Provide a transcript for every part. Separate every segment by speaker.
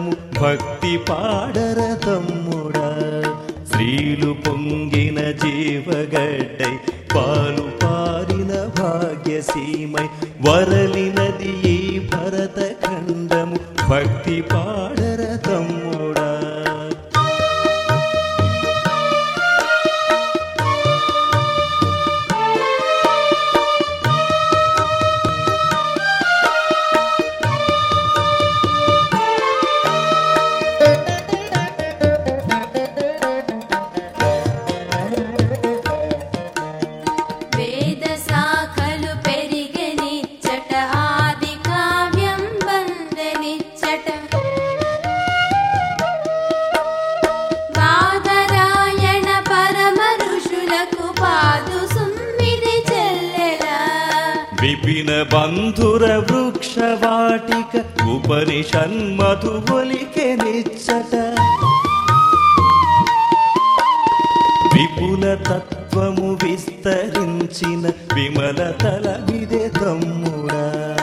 Speaker 1: ఖండము భక్తి పాడర తమ్ముడా శ్రీలు పొంగిన జీవగడ్డై పాలు పారిన భాగ్యసీమై వరలినది ఈ భరత ఖండము భక్తి పాడర తమ్ముడా విపిన బంధుర వృక్షవాటిక ఉపనిషన్మధువొలికె నిచ్చట విపుల తత్వము విస్తరించిన విమల తల విదే తమ్ముడా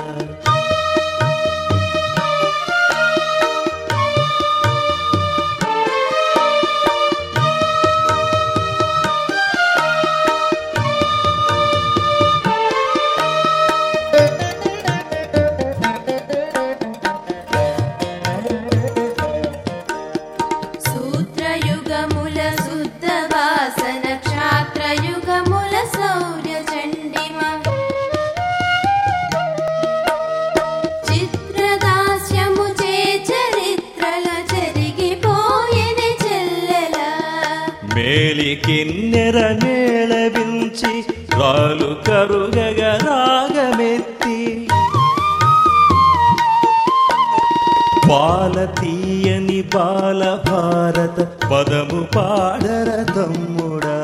Speaker 1: మేలి కిన్నెర మేళవించి రాలు కరుగగ రాగమెత్తి బాల తీయని బాల భారత పదము పాడర తమ్ముడా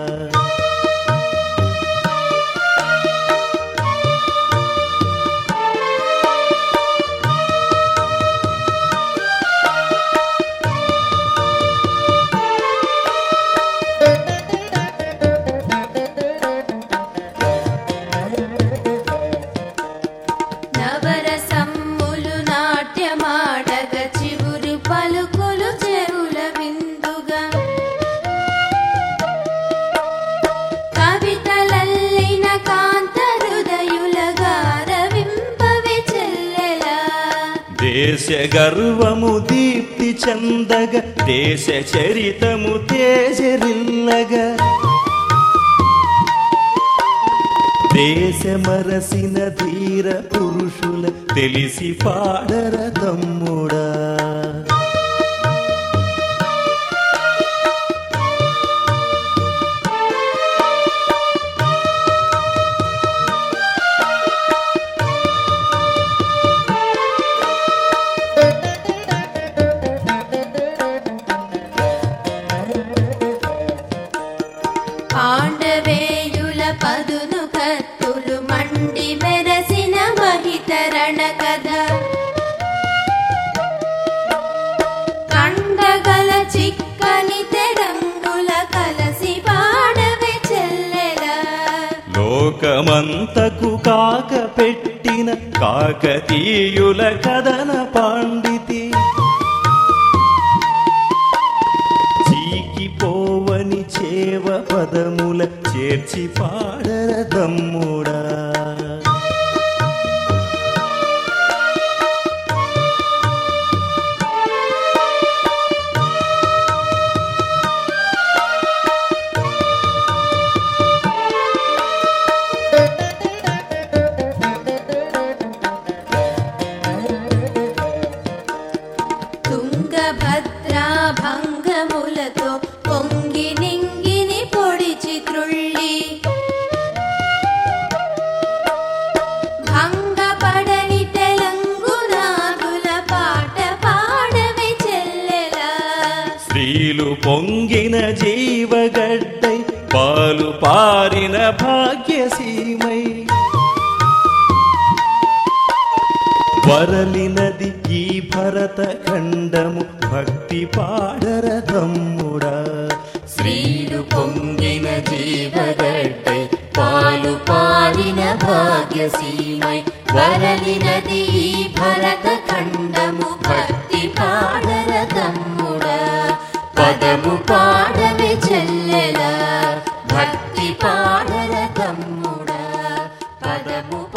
Speaker 1: దేశ గర్వము దీప్తి చందగ దేశ చరితము తేజరిల్లగ దేశ మరసిన ధీర పురుషుల తెలిసి పాడర తమ్ముడా
Speaker 2: పాండవేయుల పదును కత్తులు మండి మెరసిన మహితరణ కథ కండగల చిక్కని తెరంగుల కలసి పాడవే చెల్లెల
Speaker 1: లోకమంతకు కాక పెట్టిన కాకతీయుల కథన పాండితి పోవని చేవ పదముల చేర్చి పాడర తమ్ముడా
Speaker 2: తుంగభద్రా భంగములతో పొంగి నింగిని పొడిచి త్రుళ్ళి భంగపడని తెలంగునాదుల పాట పాడవే చెల్లెల
Speaker 1: స్త్రీలు పొంగిన జీవగడ్డై పాలు పారిన భాగ్యసీమై వరలినది ఈ భరత ఖండము భక్తి పాడర తమ్ముడా
Speaker 2: శ్రీలు పొంగిన జీవగడ్డై పాలు పారిన భాగ్యసీమై వరలినది ఈ భరత ఖండము భక్తి భక్తి పాడర తమ్ముడా పదము పాడవే చెల్లెలా భక్తి పాడర తమ్ముడా పదము